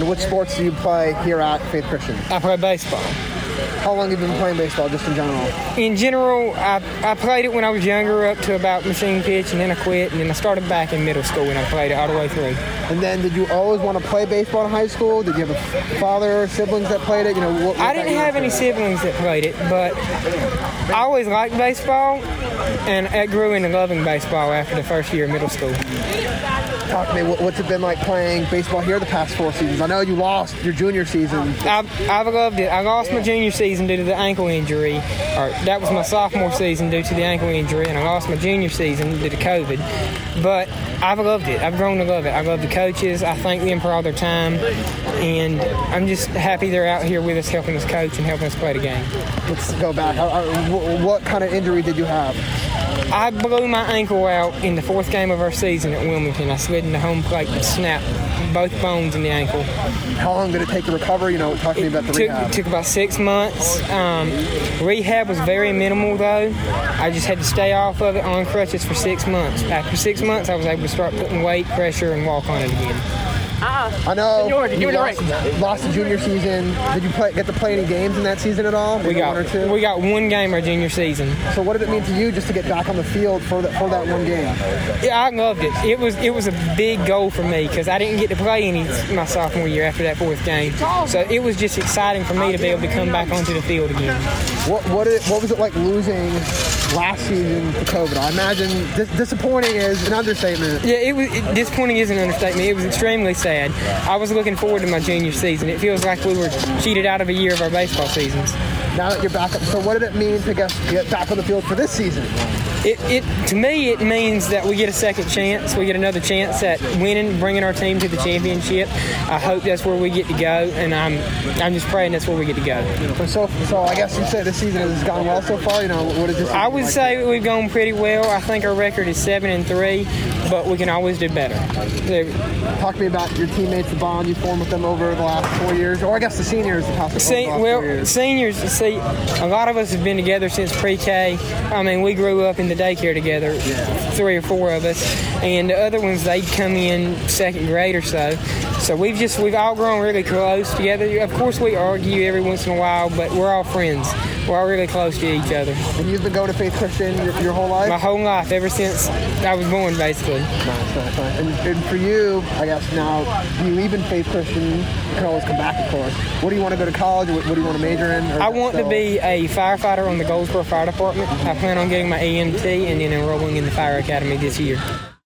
which sports do you play here at Faith Christian? I play baseball. How long have you been playing baseball, just in general? In general, I played it when I was younger up to about machine pitch, and then I quit, and then I started back in middle school, and I played it all the way through. And then did you always want to play baseball in high school? Did you have a father or siblings that played it? I didn't have any siblings that played it, but I always liked baseball, and I grew into loving baseball after the first year of middle school. Talk to me, what's it been like playing baseball here the past 4 seasons? I know you lost your junior season. I've loved it. I lost my junior season due to the ankle injury. Or that was my sophomore season due to the ankle injury, and I lost my junior season due to COVID. But I've loved it. I've grown to love it. I love the coaches. I thank them for all their time, and I'm just happy they're out here with us, helping us coach and helping us play the game. Let's go back. What kind of injury did you have? I blew my ankle out in the 4th game of our season at Wilmington. I slid into home plate and snapped both bones in the ankle. How long did it take to recover? Talk to me about the rehab. It took about 6 months. Rehab was very minimal, though. I just had to stay off of it on crutches for 6 months. After 6 months, I was able to start putting weight, pressure, and walk on it again. I know you lost the junior season. Did you get to play any games in that season at all? We got 1 or 2? We got 1 game our junior season. So what did it mean to you just to get back on the field for that 1 game? Yeah, I loved it. It was a big goal for me because I didn't get to play any my sophomore year after that 4th game. So it was just exciting for me to be able to come back onto the field again. What was it like losing last season to COVID? I imagine disappointing is an understatement. Yeah, disappointing is an understatement. It was extremely sad. I was looking forward to my junior season. It feels like we were cheated out of a year of our baseball seasons. Now that you're back up, so what did it mean to get back on the field for this season? To me, it means that we get a second chance. We get another chance at winning, bringing our team to the championship. I hope that's where we get to go, and I'm just praying that's where we get to go. So I guess you say this season has gone well so far. What is this? I would say we've gone pretty well. I think our record is 7-3, but we can always do better. Talk to me about your teammates, the bond you formed with them over the last 4 years, or I guess the seniors the past 4 years. Seniors, see, a lot of us have been together since pre-K. I mean, we grew up in the daycare together, 3 or 4 of us, and the other ones, they'd come in 2nd grade or so. So we've all grown really close together. Of course, we argue every once in a while, but we're all friends. We're all really close to each other. And you've been going to Faith Christian your whole life? My whole life, ever since I was born, basically. Nice. And for you, I guess now, you leave in Faith Christian, you can always come back, of course. What do you want to go to college? What do you want to major in? I want to be a firefighter on the Goldsboro Fire Department. I plan on getting my EMT and then enrolling in the Fire Academy this year.